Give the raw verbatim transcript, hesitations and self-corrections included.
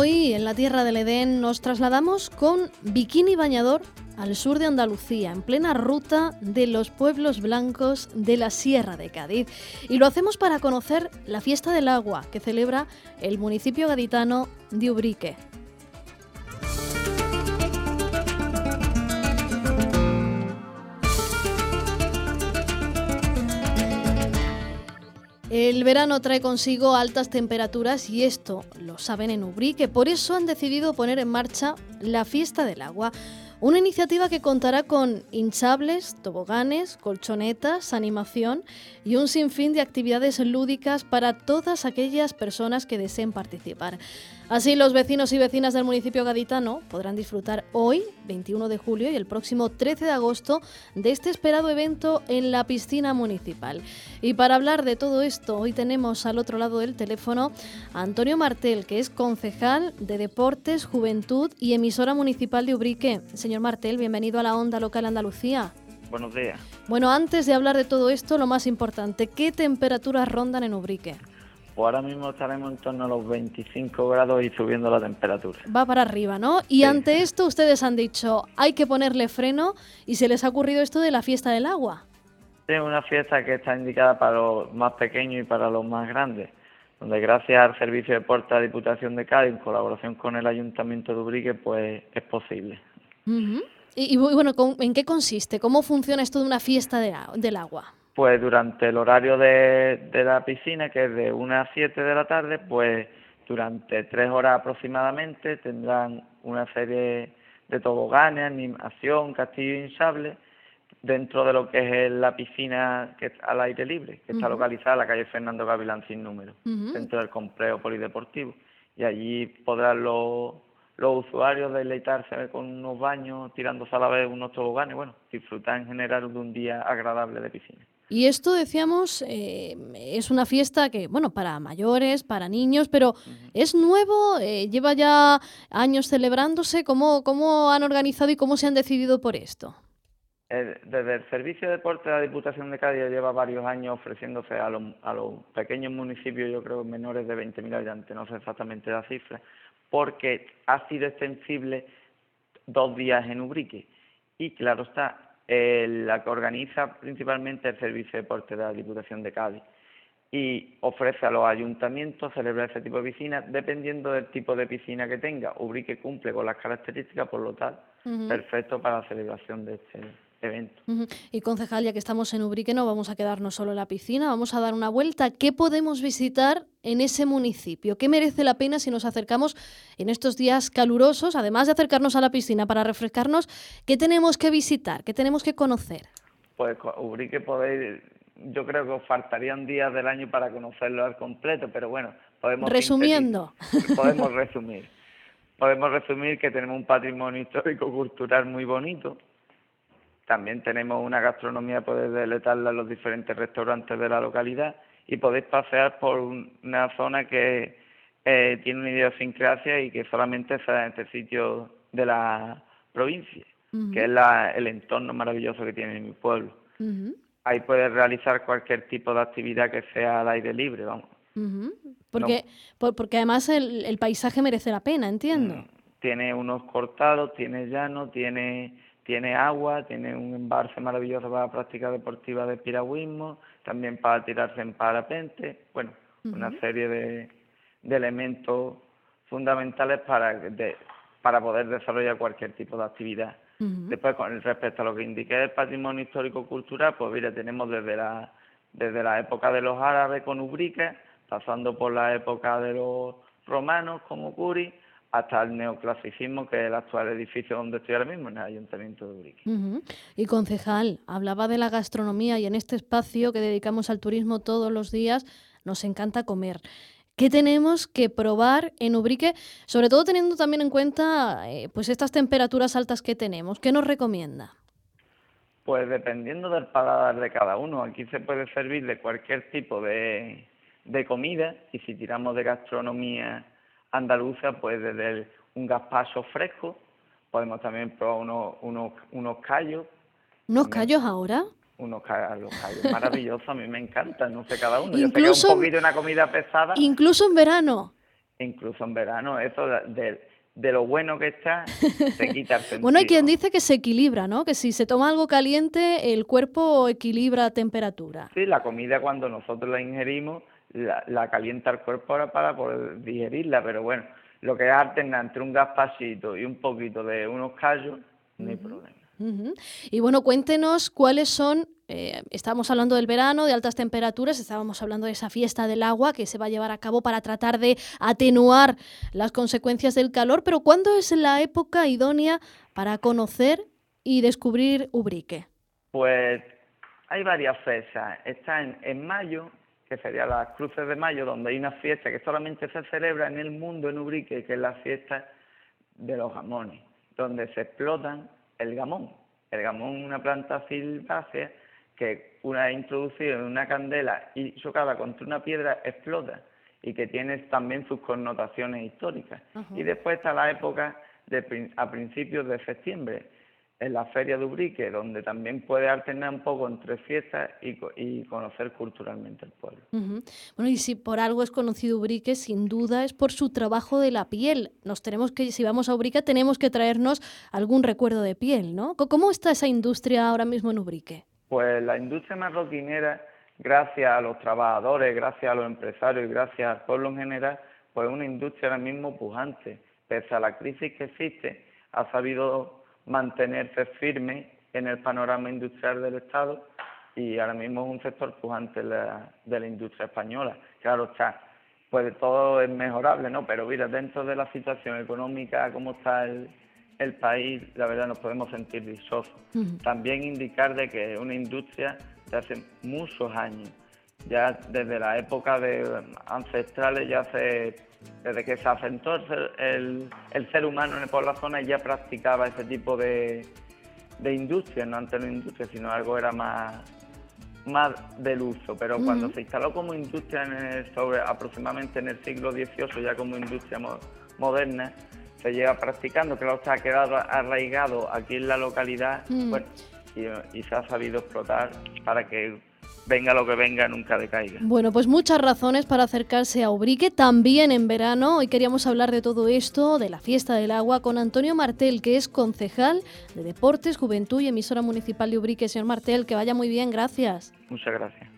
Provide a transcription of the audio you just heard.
Hoy, en la tierra del Edén, nos trasladamos con bikini bañador al sur de Andalucía, en plena ruta de los pueblos blancos de la Sierra de Cádiz. Y lo hacemos para conocer la Fiesta del Agua, que celebra el municipio gaditano de Ubrique. El verano trae consigo altas temperaturas y esto lo saben en Ubrique. Por eso han decidido poner en marcha la Fiesta del Agua, una iniciativa que contará con hinchables, toboganes, colchonetas, animación y un sinfín de actividades lúdicas para todas aquellas personas que deseen participar. Así, los vecinos y vecinas del municipio gaditano podrán disfrutar hoy, veintiuno de julio, y el próximo trece de agosto de este esperado evento en la piscina municipal. Y para hablar de todo esto, hoy tenemos al otro lado del teléfono a Antonio Martel, que es concejal de Deportes, Juventud y emisora municipal de Ubrique. Señor Martel, bienvenido a la Onda Local Andalucía. Buenos días. Bueno, antes de hablar de todo esto, lo más importante, ¿qué temperaturas rondan en Ubrique? Pues ahora mismo estaremos en torno a los veinticinco grados y subiendo la temperatura. Va para arriba, ¿no? Y sí. Ante esto ustedes han dicho, hay que ponerle freno, y se les ha ocurrido esto de la Fiesta del Agua. Es una fiesta que está indicada para los más pequeños y para los más grandes, donde gracias al Servicio de Deportes de la Diputación de Cádiz, en colaboración con el Ayuntamiento de Ubrique, pues es posible. Uh-huh. Y, y bueno, ¿en qué consiste? ¿Cómo funciona esto de una fiesta de, del agua? Pues durante el horario de, de la piscina, que es de una a siete de la tarde, pues durante tres horas aproximadamente tendrán una serie de toboganes, animación, castillo hinchable, dentro de lo que es la piscina que está al aire libre, que uh-huh. está localizada en la calle Fernando Gavilán sin número, uh-huh. dentro del complejo polideportivo. Y allí podrán los, los usuarios deleitarse con unos baños, tirándose a la vez unos toboganes, bueno, disfrutar en general de un día agradable de piscina. Y esto, decíamos, eh, es una fiesta que, bueno, para mayores, para niños, pero uh-huh. es nuevo, eh, lleva ya años celebrándose. ¿Cómo, cómo han organizado y cómo se han decidido por esto? Eh, desde el Servicio de Deportes de la Diputación de Cádiz lleva varios años ofreciéndose a los, a los pequeños municipios, yo creo menores de veinte mil habitantes, no sé exactamente la cifra, porque ha sido extensible dos días en Ubrique. Y claro está, Eh, la que organiza principalmente el Servicio de Deportes de la Diputación de Cádiz y ofrece a los ayuntamientos celebrar ese tipo de piscinas dependiendo del tipo de piscina que tenga. Ubrique cumple con las características, por lo tal, uh-huh. perfecto para la celebración de este evento. Uh-huh. Y concejal, ya que estamos en Ubrique, no vamos a quedarnos solo en la piscina, vamos a dar una vuelta. ¿Qué podemos visitar en ese municipio? ¿Qué merece la pena si nos acercamos en estos días calurosos? Además de acercarnos a la piscina para refrescarnos, ¿qué tenemos que visitar? ¿Qué tenemos que conocer? Pues Ubrique podéis, yo creo que os faltarían días del año para conocerlo al completo, pero bueno, podemos... Resumiendo. Podemos resumir. Podemos resumir que tenemos un patrimonio histórico-cultural muy bonito. También tenemos una gastronomía, podéis deleitarla en los diferentes restaurantes de la localidad y podéis pasear por una zona que eh, tiene una idiosincrasia y que solamente se da en este sitio de la provincia, uh-huh. que es la, el entorno maravilloso que tiene mi pueblo. Uh-huh. Ahí puedes realizar cualquier tipo de actividad que sea al aire libre, vamos. Uh-huh. Porque, no. por, porque además el, el paisaje merece la pena, entiendo. Mm, tiene unos cortados, tiene llano, tiene... Tiene agua, tiene un embalse maravilloso para la práctica deportiva de piragüismo, también para tirarse en parapente, bueno, uh-huh. una serie de, de elementos fundamentales para, de, para poder desarrollar cualquier tipo de actividad. Uh-huh. Después, con respecto a lo que indiqué el patrimonio histórico-cultural, pues mira, tenemos desde la, desde la época de los árabes con Ubrique, pasando por la época de los romanos con Ucuri, hasta el neoclasicismo, que es el actual edificio donde estoy ahora mismo, en el Ayuntamiento de Ubrique. Uh-huh. Y concejal, hablaba de la gastronomía y en este espacio que dedicamos al turismo todos los días nos encanta comer. ¿Qué tenemos que probar en Ubrique? Sobre todo teniendo también en cuenta eh, pues estas temperaturas altas que tenemos. ¿Qué nos recomienda? Pues dependiendo del paladar de cada uno. Aquí se puede servir de cualquier tipo de, de comida, y si tiramos de gastronomía andaluza, pues desde el, un gazpacho fresco, podemos también probar unos, unos, unos callos. ¿Unos callos ahora? Unos callos, callos maravillosos, a mí me encantan, no sé cada uno. Incluso, yo sé que es un poquito una comida pesada. Incluso en verano. incluso en verano, eso de, de, de lo bueno que está, se quita el sentido. Bueno, hay quien dice que se equilibra, ¿no? Que si se toma algo caliente, el cuerpo equilibra temperatura. Sí, la comida cuando nosotros la ingerimos, la, la calienta el cuerpo ahora para poder digerirla, pero bueno, lo que es alternar entre un gazpachito y un poquito de unos callos, no hay uh-huh. problema. Uh-huh. Y bueno, cuéntenos cuáles son, eh, estábamos hablando del verano, de altas temperaturas, estábamos hablando de esa fiesta del agua que se va a llevar a cabo para tratar de atenuar las consecuencias del calor, pero ¿cuándo es la época idónea para conocer y descubrir Ubrique? Pues hay varias fechas. Está en, en mayo, que sería las cruces de mayo, donde hay una fiesta que solamente se celebra en el mundo en Ubrique, que es la fiesta de los gamones, donde se explotan el gamón. El gamón es una planta silvácea que una vez introducida en una candela y chocada contra una piedra explota y que tiene también sus connotaciones históricas. Uh-huh. Y después está la época de, a principios de septiembre, en la Feria de Ubrique, donde también puede alternar un poco entre fiestas y, y conocer culturalmente el pueblo. Uh-huh. Bueno, y si por algo es conocido Ubrique, sin duda es por su trabajo de la piel. Nos tenemos que, si vamos a Ubrique, tenemos que traernos algún recuerdo de piel, ¿no? ¿Cómo está esa industria ahora mismo en Ubrique? Pues la industria marroquinera, gracias a los trabajadores, gracias a los empresarios y gracias al pueblo en general, pues es una industria ahora mismo pujante. Pese a la crisis que existe, ha sabido mantenerse firme en el panorama industrial del Estado y ahora mismo es un sector pujante de la, de la industria española. Claro está, pues todo es mejorable, ¿no? Pero mira, dentro de la situación económica, cómo está el, el país, la verdad nos podemos sentir dichosos. Uh-huh. También indicar de que es una industria de hace muchos años, ya desde la época de ancestrales, ya se... Desde que se asentó el, el, el ser humano por la zona ya practicaba ese tipo de, de industria, no antes no industria, sino algo era más, más del uso. Pero uh-huh. cuando se instaló como industria en el, sobre, aproximadamente en el siglo dieciocho, ya como industria mo, moderna, se lleva practicando, claro, se ha quedado arraigado aquí en la localidad uh-huh. bueno, y, y se ha sabido explotar para que venga lo que venga, nunca decaiga. Bueno, pues muchas razones para acercarse a Ubrique, también en verano. Hoy queríamos hablar de todo esto, de la fiesta del agua, con Antonio Martel, que es concejal de Deportes, Juventud y emisora municipal de Ubrique. Señor Martel, que vaya muy bien, gracias. Muchas gracias.